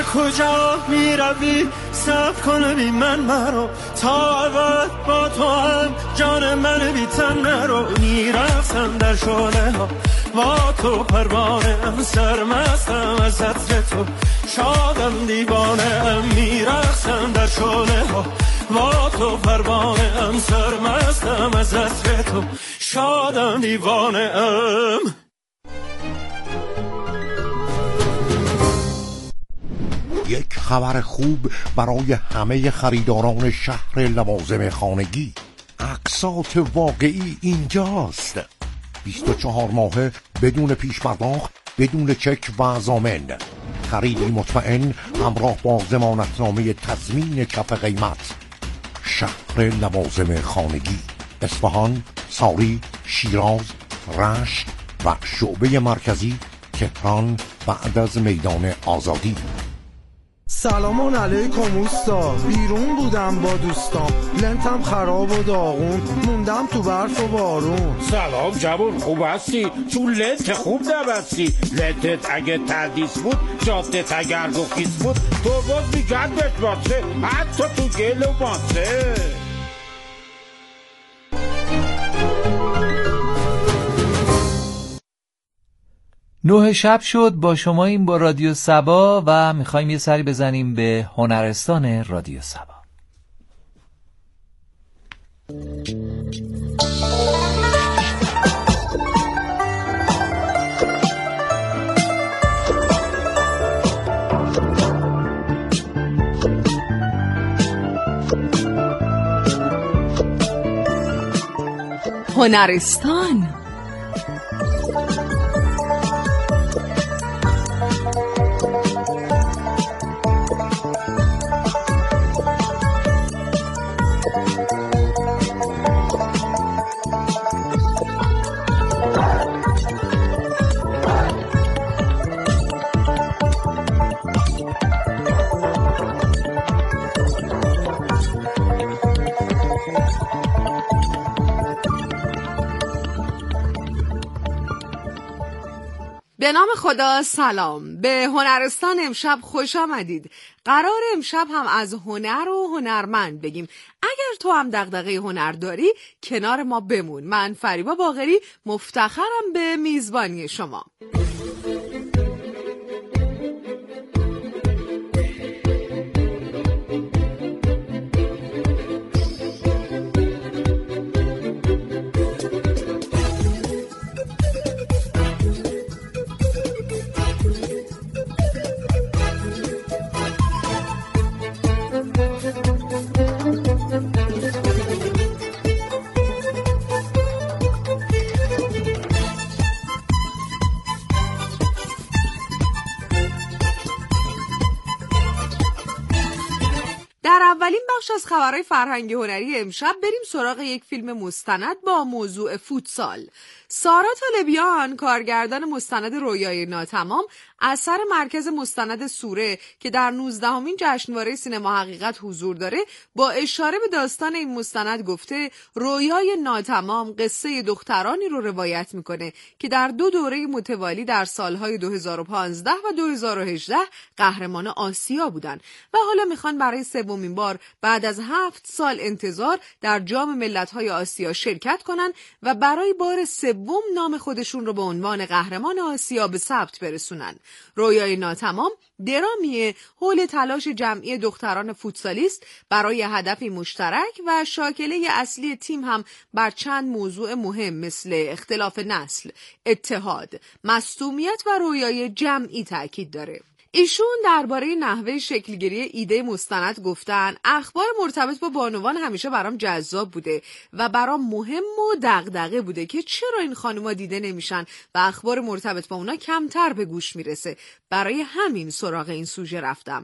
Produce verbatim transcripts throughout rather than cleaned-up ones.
کجا میروی صبر کن بی من مرو تا ابد با تو هم جان من بی تن نرو میرفتم در شعله ها با تو پروانه ام سرمستم از عطر تو شادم دیوانه ام میرفتم در شعله ها با تو پروانه ام سرمستم از عطر تو شادم دیوانه ام. یک خبر خوب برای همه خریداران شهر لوازم خانگی. اقساط واقعی اینجاست. بیست و چهار ماهه بدون پیش پرداخت، بدون چک و ضامن. خریدی مطمئن همراه با ضمانتنامه تضمین کف قیمت. شهر لوازم خانگی، اصفهان، ساری، شیراز، رشت و شعبه مرکزی تهران بعد از میدان آزادی. سلام علیکم اوستا، بیرون بودم با دوستام، لنتم خراب و داغون، موندم تو برف و بارون. سلام جوون، خوب هستی؟ چون لنت خوب نبستی. لنتت اگه تردیس بود، جادت اگر گفیس بود، تو باز میگردت باسه، حتی تو گل و باسه. نه شب شد، با شما این با رادیو سبا و میخوایم یه سری بزنیم به هنرستان رادیو سبا. هنرستان به نام خدا. سلام، به هنرستان امشب خوش آمدید. قرار امشب هم از هنر و هنرمند بگیم. اگر تو هم دغدغه هنر داری کنار ما بمون. من فریبا باقری مفتخرم به میزبانی شما. اولین بخش از خبرهای فرهنگی هنری امشب بریم سراغ یک فیلم مستند با موضوع فوتسال. سارا طالبیان، کارگردان مستند رویای ناتمام، اثر مرکز مستند سوره که در نوزدهمین جشنواره سینما حقیقت حضور داره، با اشاره به داستان این مستند گفته رویای ناتمام قصه دخترانی رو روایت میکنه که در دو دوره متوالی در سالهای دو هزار و پانزده و دو هزار و هجده قهرمان آسیا بودن و حالا میخوان برای سومین بار بعد از هفت سال انتظار در جام ملت‌های آسیا شرکت کنن و برای بار سوم نام خودشون رو به عنوان قهرمان آسیا به ثبت برسونن. رویای ناتمام درامیه حول تلاش جمعی دختران فوتسالیست برای هدفی مشترک و شاکله اصلی تیم هم بر چند موضوع مهم مثل اختلاف نسل، اتحاد، مصدومیت و رویای جمعی تاکید داره. ایشون درباره نحوه شکلگیری ایده مستند گفتن اخبار مرتبط با بانوان همیشه برام جذاب بوده و برام مهم و دغدغه بوده که چرا این خانوما دیده نمیشن و اخبار مرتبط با اونا کمتر به گوش میرسه. برای همین سراغ این سوژه رفتم.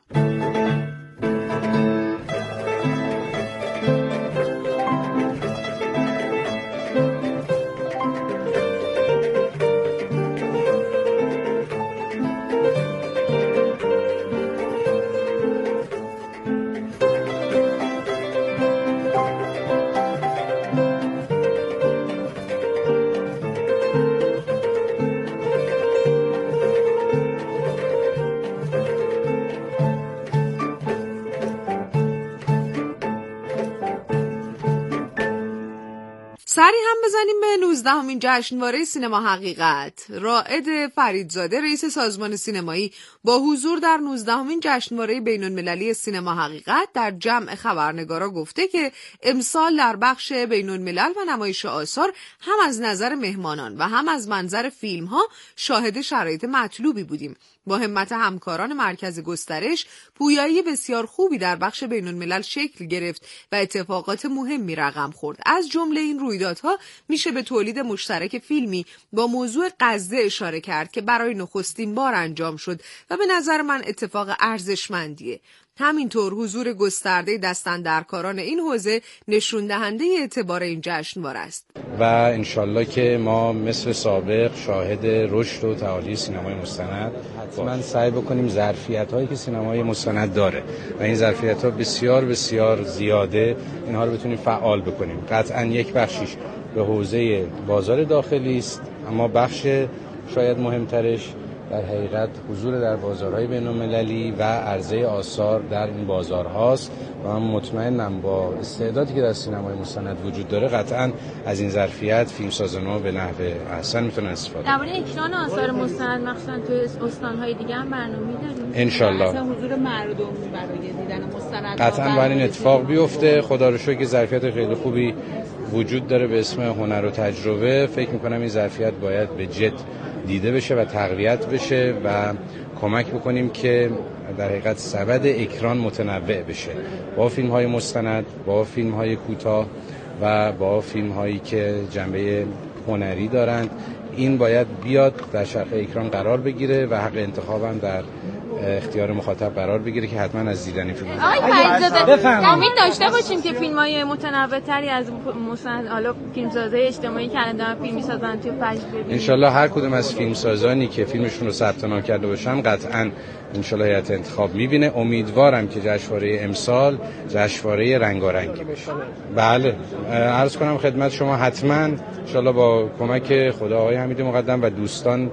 بزنیم به نوزدهمین جشنواره سینما حقیقت. رائد فریدزاده رئیس سازمان سینمایی با حضور در نوزدهمین جشنواره بین‌المللی سینما حقیقت در جمع خبرنگارا گفته که امسال در بخش بین‌الملل و نمایش آثار هم از نظر مهمانان و هم از منظر فیلم‌ها شاهد شرایط مطلوبی بودیم. با همت همکاران مرکز گسترش پویایی بسیار خوبی در بخش بین‌الملل شکل گرفت و اتفاقات مهمی رقم خورد. از جمله این رویدادها میشه به تولید مشترک فیلمی با موضوع غزه اشاره کرد که برای نخستین بار انجام شد و به نظر من اتفاق ارزشمندیه. همینطور حضور گسترده دستاندرکاران این حوزه نشون دهنده اعتبار این جشنواره است. و انشالله که ما مثل سابق شاهد رشد و تعالی سینمای مستند حتما سعی بکنیم ظرفیت هایی که سینمای مستند داره و این ظرفیت ها بسیار بسیار زیاده، اینها رو بتونیم فعال بکنیم. قطعا یک بخشیش به حوزه بازار داخلی است، اما بخش شاید مهمترش در حقیقت حضور در بازارهای بین‌المللی و عرضه آثار در این بازارهاست و من مطمئنم با استعدادی که در سینمای مستند وجود داره قطعاً از این ظرفیت فیلمسازان‌ها به نحو احسن میتونن استفاده کنن. درباره اکران آثار مستند مخصوصاً توی استان‌های دیگه هم برنامه‌ای داریم ان شاءالله. مثلا حضور مردم برای دیدن مستند قطعاً باید این اتفاق بیفته. خدا رو شکر که ظرفیت خیلی خوبی وجود داره به اسم هنر و تجربه. فکر می‌کنم این ظرفیت باید به جد دیده بشه و تقویت بشه و کمک بکنیم که در حقیقت سبد اکران متنوع بشه با فیلم‌های مستند، با فیلم‌های کوتاه و با فیلم‌هایی که جنبه هنری دارند. این باید بیاد در چرخه اکران قرار بگیره و حق انتخاب هم در اختیار مخاطب قرار بگیره که حتما از دیدن این فیلم آقای فریدزاده امید داشته باشیم که فیلم‌های متنوع‌تری از مستند، حالا فیلمسازای اجتماعی که الان دارن فیلم می‌سازن توی فجر ببینیم. ان شاءالله هر کدوم از فیلمسازانی که فیلمشون رو ثبت نام کرده باشن قطعاً ان شاءالله هیئت انتخاب می‌بینه. امیدوارم که جشنواره امسال جشنواره رنگارنگی بشه. بله عرض کنم خدمت شما حتما ان شاءالله با کمک خدا آقای حمید مقدم و دوستان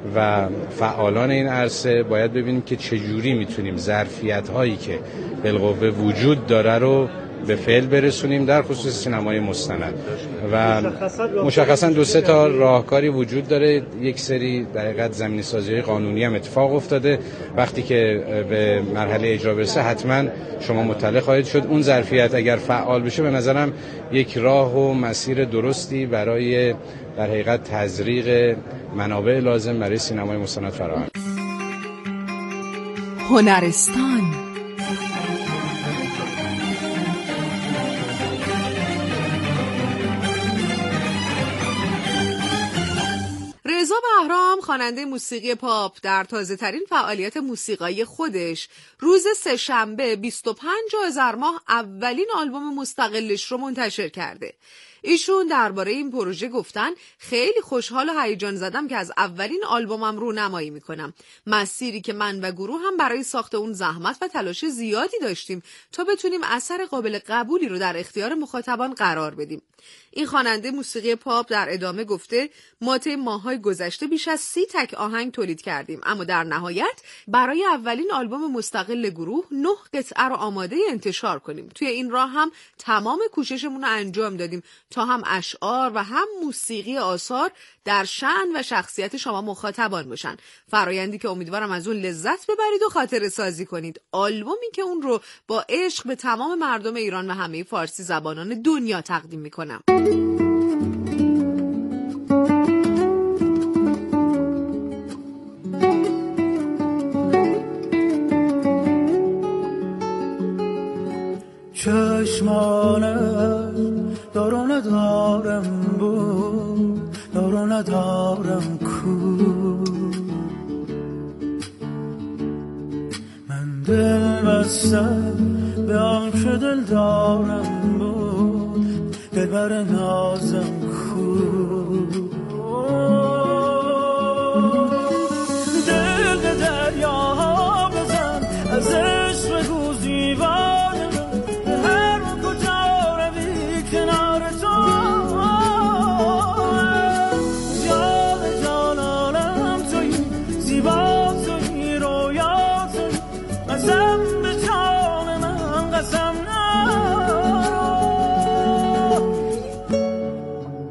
و فعالان این عرصه باید ببینیم که چجوری میتونیم ظرفیت هایی که بالقوه وجود داره رو به فعل برسونیم در خصوص سینمای مستند و مشخصا دو سه تا راهکاری وجود داره. یک سری در حقیقت زمینه سازی قانونی هم اتفاق افتاده. وقتی که به مرحله اجرا برسه حتما شما مطلع خواهید شد. اون ظرفیت اگر فعال بشه به نظرم یک راه و مسیر درستی برای در حقیقت تزریق منابع لازم برای سینمای مستند فراهم. هنرستان رضا بهرام خواننده موسیقی پاپ در تازه‌ترین فعالیت موسیقایی خودش روز سه‌شنبه بیست و پنج آذر ماه اولین آلبوم مستقلش رو منتشر کرده. ایشون درباره این پروژه گفتن خیلی خوشحال و هیجان زدم که از اولین آلبومم رونمایی میکنم. مسیری که من و گروه هم برای ساخت اون زحمت و تلاش زیادی داشتیم تا بتونیم اثر قابل قبولی رو در اختیار مخاطبان قرار بدیم. این خواننده موسیقی پاپ در ادامه گفته ما طی ماه‌های گذشته بیش از سی تک آهنگ تولید کردیم، اما در نهایت برای اولین آلبوم مستقل گروه نه قطعه رو آماده انتشار کنیم. توی این راه هم تمام کوششمون رو انجام دادیم تا هم اشعار و هم موسیقی آثار در شأن و شخصیت شما مخاطبان باشن. فرایندی که امیدوارم از اون لذت ببرید و خاطره سازی کنید. آلبومی که اون رو با عشق به تمام مردم ایران و همه فارسی زبانان دنیا تقدیم میکنم. چشمانه دارو ندارم بود دارو ندارم کو من دل بسته به آن که دل دارم بود دل بر نازم کو دل به دریا بزن از عشق بگو زیبانه به هر کجا روی کنار تو جان جانانم توی زیبا توی رویا توی قسم به جان من قسم نه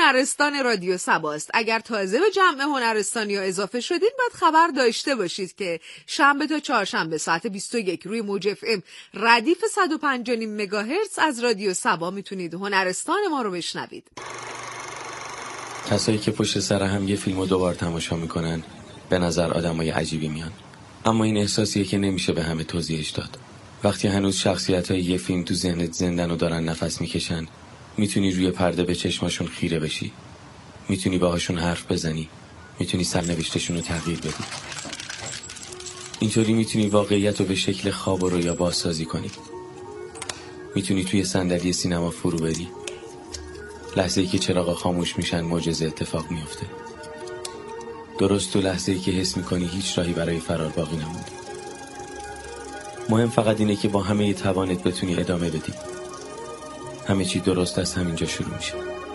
هنرستان رادیو سباست. اگر تازه به جمع هنرستانی ها اضافه شدین باید خبر داشته باشید که شنبه تا چهارشنبه ساعت بیست و یک روی موج اف ام ردیف صد و پنج و نیم مگاهرتز از رادیو سبا میتونید هنرستان ما رو بشنوید. کسایی که پشت سر هم یه فیلمو دوبار تماشا میکنن به نظر آدمای عجیبی میان، اما این احساسیه که نمیشه به همه توضیحش داد. وقتی هنوز شخصیتای یه فیلم تو ذهنت زندن و دارن نفس میکشن، میتونی روی پرده به چشماشون خیره بشی، میتونی باهاشون حرف بزنی، میتونی سرنوشتشون رو تغییر بدی. اینطوری میتونی واقعیت رو به شکل خواب و رویا بازسازی کنی. میتونی توی صندلی سینما فرو بری. لحظه‌ای که چراغا خاموش میشن معجزه اتفاق میفته. درست تو لحظه‌ای که حس میکنی هیچ راهی برای فرار باقی نمونده. مهم فقط اینه که با همه توانت بتونی ادامه بدی. همه چی درست از همینجا شروع میشه.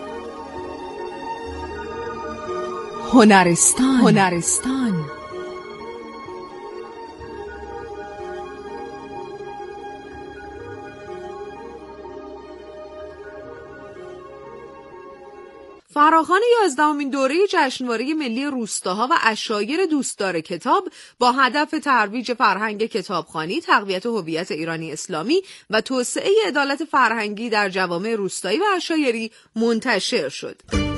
هنرستان هنرستان فراخوان یازدهمین دوره جشنواره ملی روستاها و عشایر دوستدار کتاب با هدف ترویج فرهنگ کتابخوانی، تقویت هویت ایرانی اسلامی و توسعه عدالت فرهنگی در جوامع روستایی و عشایری منتشر شد.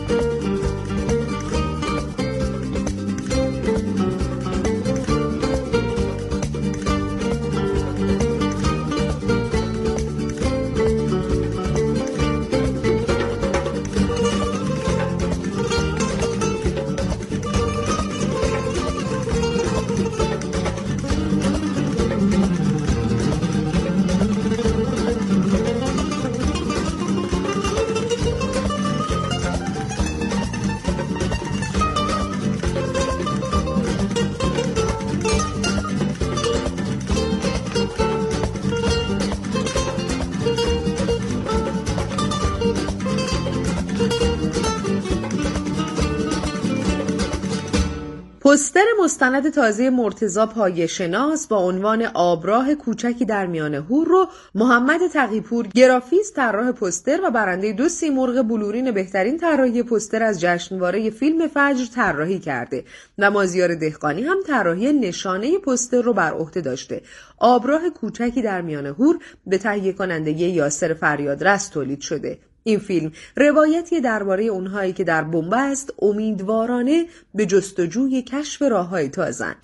پوستر مستند تازه مرتضی پایه‌شناس با عنوان آبراه کوچکی در میان هور رو محمد تقی‌پور، گرافیست، طراح پوستر و برنده دو سیمرغ بلورین بهترین طراحی پوستر از جشنواره فیلم فجر طراحی کرده و مازیار دهقانی هم طراحی نشانه پوستر رو بر عهده داشته. آبراه کوچکی در میان هور به تهیه کنندگی یاسر فریادرس تولید شده. این فیلم روایتی درباره اونهایی که در بنبست امیدوارانه به جستجوی کشف راه‌های تازه‌اند.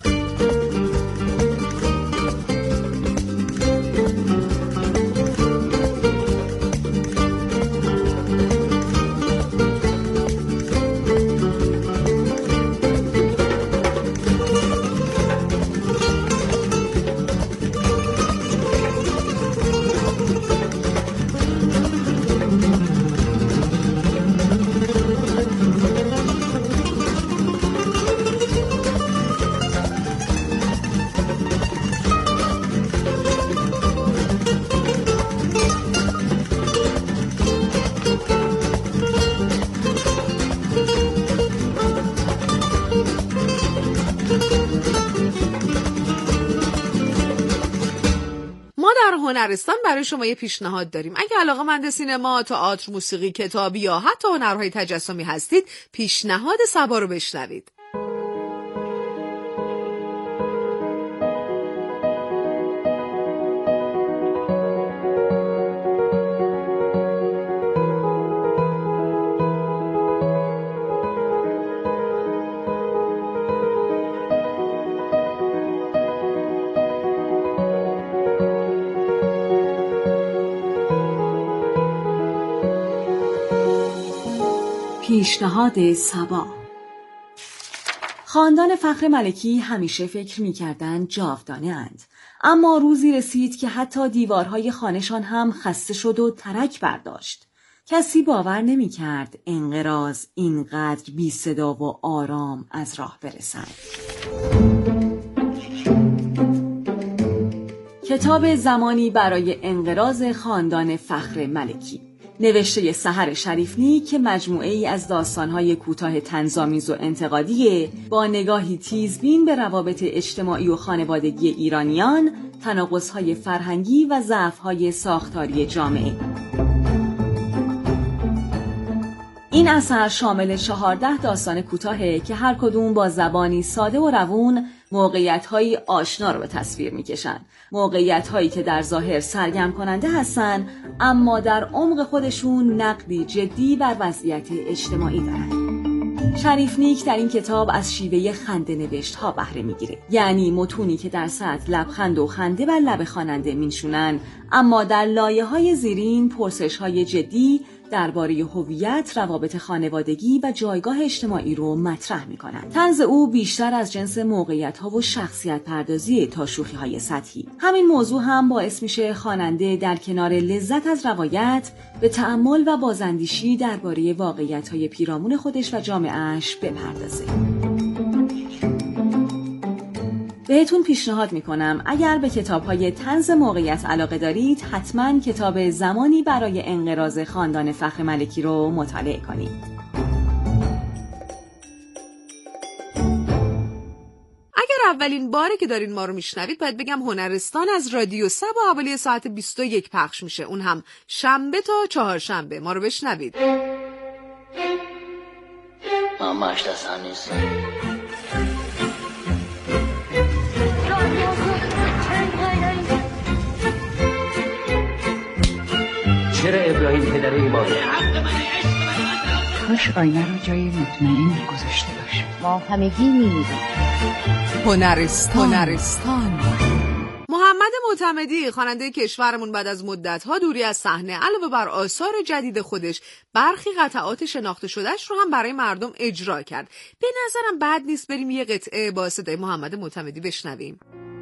هنرستان برای شما یه پیشنهاد داریم. اگه علاقه‌مند سینما، تئاتر، موسیقی، کتابی یا حتی هنرهای تجسمی هستید، پیشنهاد سبا رو بشنوید. پیشنهاد سبا. خاندان فخر ملکی همیشه فکر می‌کردند جاودانه اند، اما روزی رسید که حتی دیوارهای خانه‌شان هم خسته شد و ترک برداشت. کسی باور نمی‌کرد انقراض اینقدر بی صدا و آرام از راه برسد. کتاب زمانی برای انقراض خاندان فخر ملکی، نوشته سحر شریفنی که مجموعه ای از داستان‌های کوتاه طنزآمیز و انتقادی با نگاهی تیزبین به روابط اجتماعی و خانوادگی ایرانیان، تناقض‌های فرهنگی و ضعف‌های ساختاری جامعه. این اثر شامل چهارده داستان کوتاهه که هر کدوم با زبانی ساده و روون موقعیت‌هایی آشنا رو به تصویر می‌کشن. موقعیت‌هایی که در ظاهر سرگرم کننده هستن، اما در عمق خودشون نقدی جدی بر وضعیت اجتماعی دارن. شریف نیک در این کتاب از شیوه خنده نوشت ها بهره میگیره، یعنی متونی که در سطح لبخند و خنده بر لب خواننده میشونن، اما در لایه‌های زیرین پرسش‌های جدی درباره هویت، روابط خانوادگی و جایگاه اجتماعی رو مطرح میکنن. طنز او بیشتر از جنس موقعیت‌ها و شخصیت پردازی تا شوخی‌های سطحی. همین موضوع هم باعث میشه خواننده در کنار لذت از روایت به تأمل و بازاندیشی درباره واقعیت‌های پیرامون خودش و جامعه‌اش بپردازه. بهتون پیشنهاد میکنم اگر به کتاب‌های طنز موقعیت علاقه دارید، حتما کتاب زمانی برای انقراض خاندان فخر ملکی رو مطالعه کنید. اگر اولین باره که دارین ما رو میشنوید، باید بگم هنرستان از رادیو سبا حوالی ساعت بیست و یک پخش میشه، اون هم شنبه تا چهارشنبه. ما رو بشنوید. ماماش دستان نیست. چرا ابراهیم پدر ایمانه؟ کاش آینه رو جای مطمئن گذاشته باشه. ما همگی می‌میریم. هنرستان. هنرستان محمد معتمدی، خواننده کشورمون، بعد از مدت‌ها دوری از صحنه علاوه بر آثار جدید خودش، برخی قطعات شناخته شدهش رو هم برای مردم اجرا کرد. به نظرم بد نیست بریم یه قطعه با صدای محمد معتمدی بشنویم.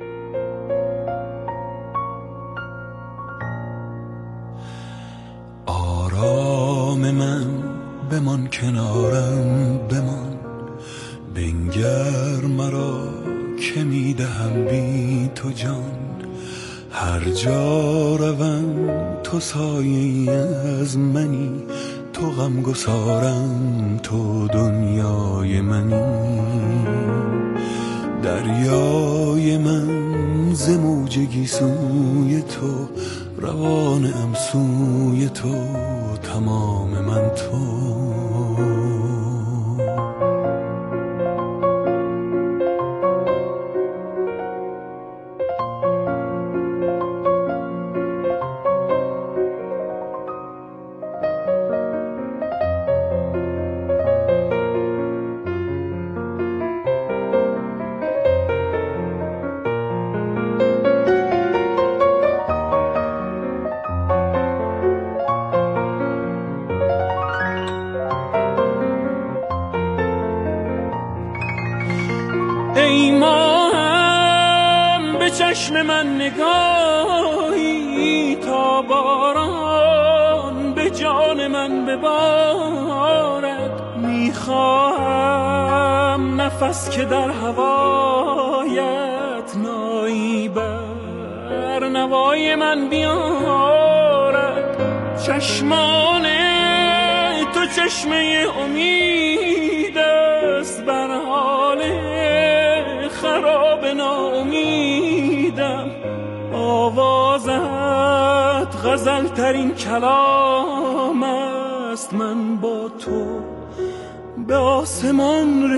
آرام من بمان کنارم بمان، بنگر مرا که میدهم بی تو جان. هر جا روم تو سایه از منی، تو غم گسارم تو دنیای منی. دریای من ز موج گیسوی تو، روانم سوی تو، تمام من تو. ای ماهم به چشم من نگاهی، تا باران به جان من ببارد. میخواهم نفس که در هوایت نایی بر نوای من بیارد. چشمان تو چشمه امید است بر حال خراب ناامیدم. آوازت غزل ترین کلام است، من با تو به آسمان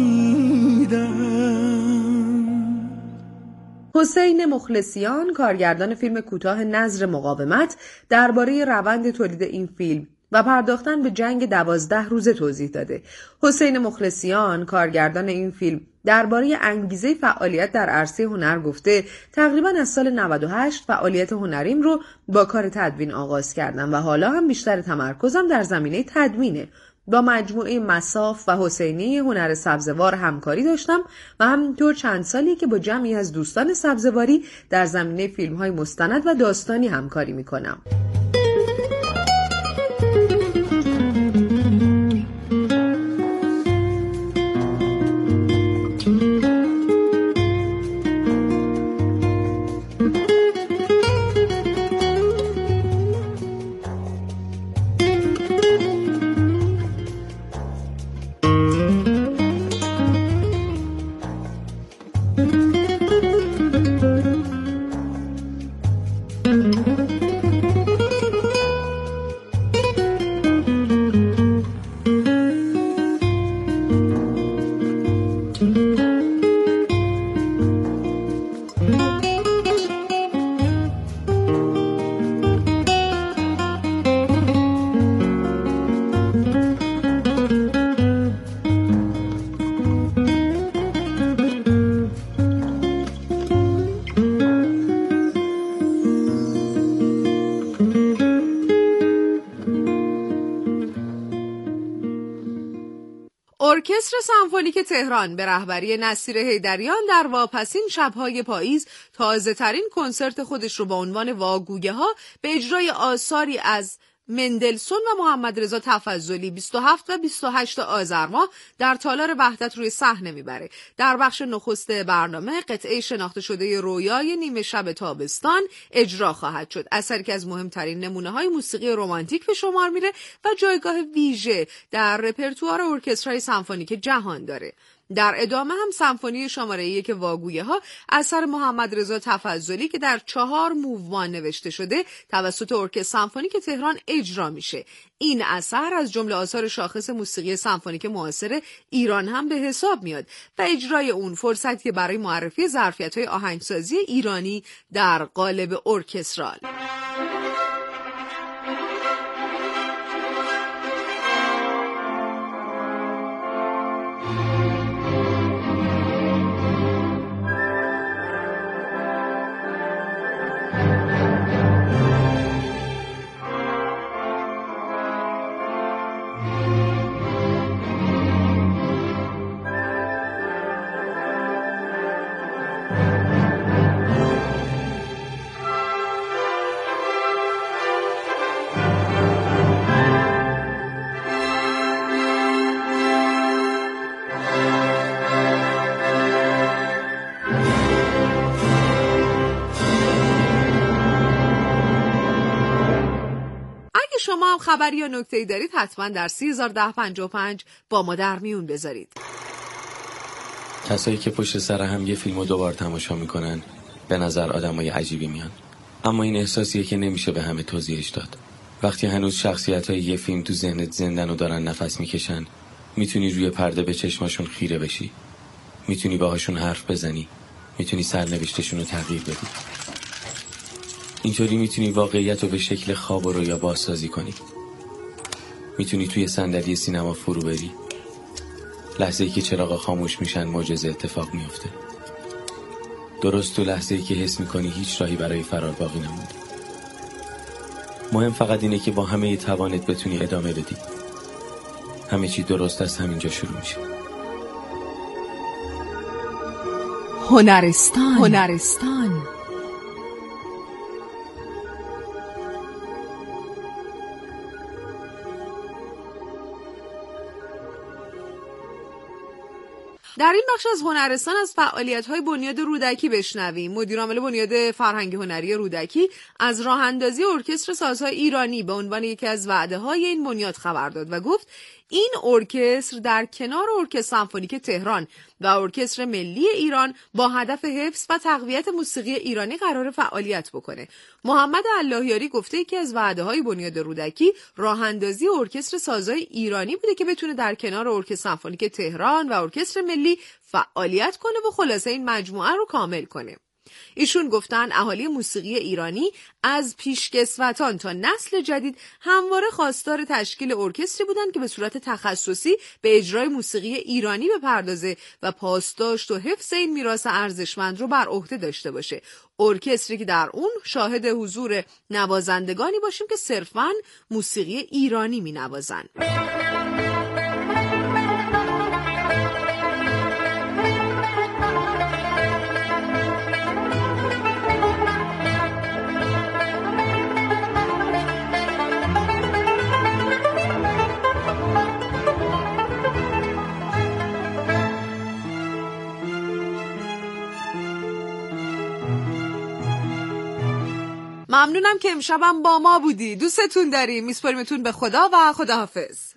رسیدم. حسین مخلصیان، کارگردان فیلم کوتاه نذر مقاومت، درباره روند تولید این فیلم و پرداختن به جنگ دوازده روزه توضیح داده. حسین مخلصیان، کارگردان این فیلم، درباره انگیزه فعالیت در عرصه هنر گفته تقریبا از سال نود و هشت فعالیت هنریم رو با کار تدوین آغاز کردم و حالا هم بیشتر تمرکزم در زمینه تدوینه. با مجموعه مساف و حسینی هنر سبزوار همکاری داشتم و همینطور چند سالی که با جمعی از دوستان سبزواری در زمینه فیلم‌های مستند و داستانی همکاری می‌کنم. ارکستر سمفونیک تهران به رهبری نصیر حیدریان در واپسین شب‌های پاییز تازه‌ترین کنسرت خودش رو با عنوان واگویه ها به اجرای آثاری از مندلسون و محمد رضا تفضلی بیست و هفت و بیست و هشت آذر ماه در تالار وحدت روی صحنه میبره. در بخش نخست برنامه قطعه شناخته شده رویای نیمه شب تابستان اجرا خواهد شد، اثری که از مهمترین نمونه‌های موسیقی رمانتیک به شمار میره و جایگاه ویژه در رپرتوار ارکسترهای سمفونیک جهان داره. در ادامه هم سمفونی شماره یک واگویه ها اثر محمد رضا تفضلی که در چهار موومان نوشته شده توسط ارکستر سمفونیک تهران اجرا میشه. این اثر از جمله آثار شاخص موسیقی سمفونیک معاصر ایران هم به حساب میاد و اجرای اون فرصتی برای معرفی ظرفیت‌های آهنگسازی ایرانی در قالب ارکسترال. شما هم خبری یا نکته‌ای دارید حتما در سی هزار و ده پنجاه و پنج با ما در میون بذارید. کسایی که پشت سر هم یه فیلمو دوبار تماشا میکنن به نظر آدمای عجیبی میان، اما این احساسیه که نمیشه به همه توضیحش داد. وقتی هنوز شخصیت‌های یه فیلم تو ذهنت زندن و دارن نفس میکشن، میتونی روی پرده به چشماشون خیره بشی، میتونی باهاشون حرف بزنی، میتونی سرنوشتشون رو تغییر بدی. اینطوری میتونی واقعیت رو به شکل خواب و رویا بازسازی کنی. میتونی توی صندلی سینما فرو بری، لحظه‌ای که چراغا خاموش میشن معجزه اتفاق میفته. درست تو لحظه‌ای که حس میکنی هیچ راهی برای فرار باقی نمونده. مهم فقط اینه که با همه توانت بتونی ادامه بدی. همه چی درست از همینجا شروع میشه. هنرستان هنرستان در این بخش از هنرستان از فعالیت‌های بنیاد رودکی بشنویم. مدیر عامل بنیاد فرهنگی هنری رودکی از راه اندازی ارکستر سازهای ایرانی به عنوان یکی از وعده‌های این بنیاد خبر داد و گفت این ارکستر در کنار ارکستر سمفونیک تهران و ارکستر ملی ایران با هدف حفظ و تقویت موسیقی ایرانی قرار فعالیت بکنه. محمد اللهیاری گفته یکی از وعده‌های بنیاد رودکی راه اندازی ارکستر سازهای ایرانی بوده که بتونه در کنار ارکستر سمفونیک تهران و ارکستر ملی فعالیت کنه و خلاصه این مجموعه رو کامل کنه. ایشون گفتن اهالی موسیقی ایرانی از پیشکسوتان تا نسل جدید همواره خواستار تشکیل ارکستری بودن که به صورت تخصصی به اجرای موسیقی ایرانی بپردازه و پاسداشت و حفظ این میراث ارزشمند رو بر عهده داشته باشه. ارکستری که در اون شاهد حضور نوازندگانی باشیم که صرفاً موسیقی ایرانی می نوازن. ممنونم که امشبم با ما بودی. دوستتون داریم. میسپاریمتون به خدا و خداحافظ.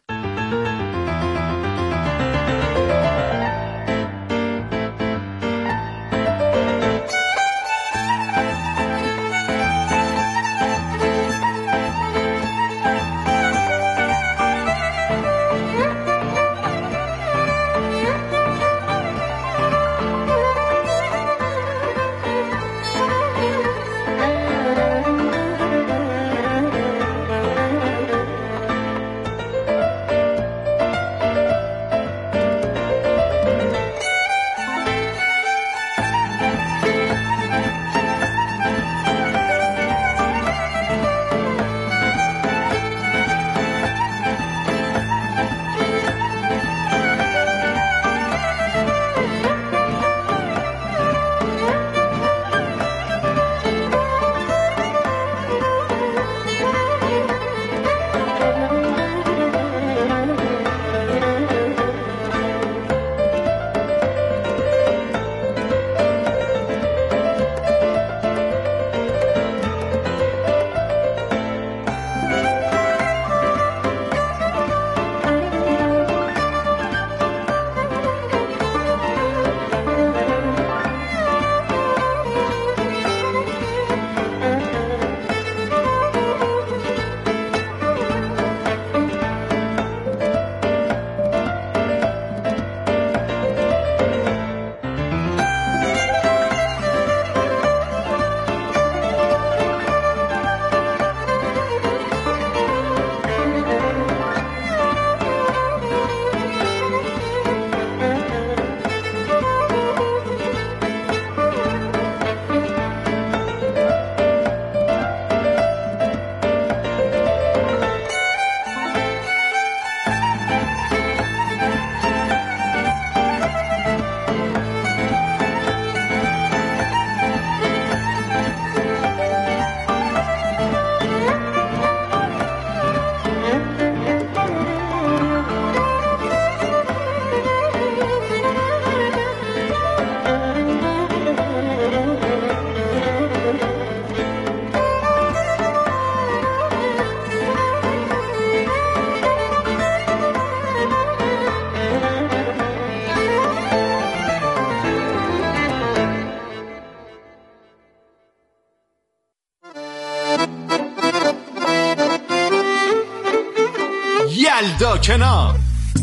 یلدا کنار.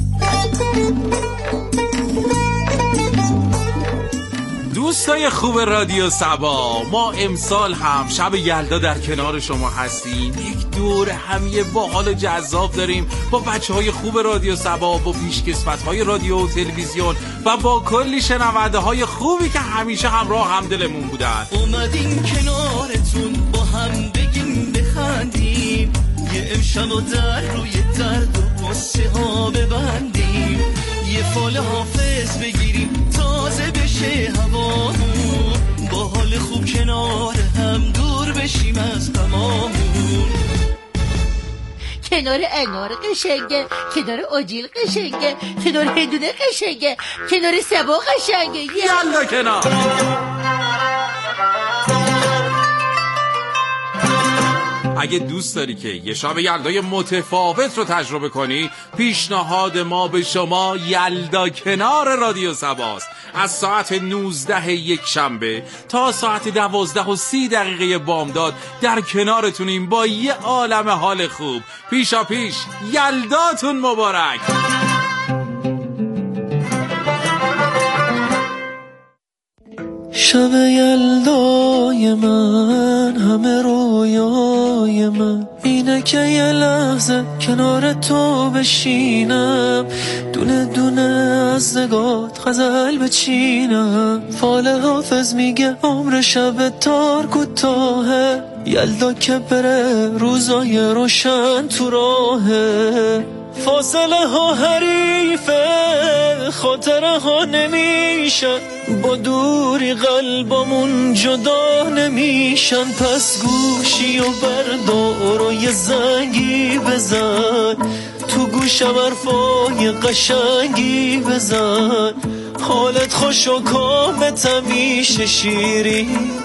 دوستای خوب رادیو سبا، ما امسال هم شب یلدا در کنار شما هستیم. یک دور همیه باحال و جذاب داریم با بچه های خوب رادیو سبا، با پیشکسوت های رادیو و تلویزیون و با کلی شنونده های خوبی که همیشه همراه هم دلمون بودن. اومدیم کنارتون با هم بگیم بخندیم، یه امشب و در روی درد و قصه ها ببندیم، یه فال حافظ بگیریم تازه بشه هوامون، با حال خوب کنار هم دور بشیم از غمامون. کنار انار قشنگه، کنار آجیل قشنگه، کنار هندونه قشنگه، کنار سبا قشنگه. یلا کنار. اگه دوست داری که یه شب یلدای متفاوت رو تجربه کنی، پیشنهاد ما به شما یلدا کنار رادیو سباست. از ساعت نوزده یک شنبه تا ساعت دوازده و سی دقیقه بامداد در کنارتونیم با یه عالم حال خوب. پیشا پیش یلداتون مبارک. شب یلدای من، همه رویای من اینه که یه لحظه کنار تو بشینم، دونه دونه از نگات غزل بچینم. فال حافظ میگه عمر شب تار کوتاهه، یلدا که بره روزای روشن تو راهه. فاصله ها حریفه، خاطره ها نمیشن، با دوری قلبمون جدا نمیشن. پس گوشی و بردار و یه زنگی بزن، تو گوشم حرفای قشنگی بزن. حالت خوش و کامت همیشه شیرین،